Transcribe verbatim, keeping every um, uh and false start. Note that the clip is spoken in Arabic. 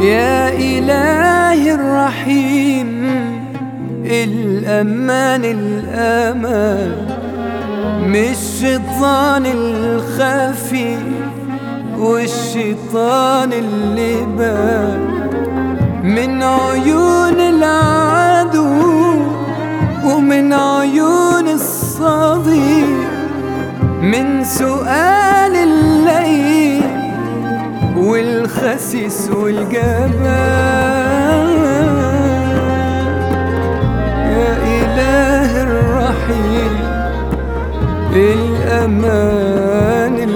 يا إلهي الرحيم الأمان الأمان من الشيطان الخفي والشيطان اللي بان من عيون العدو ومن عيون الصديق من سؤال الليل والخسيس والجبان يا إله الرحيم الأمان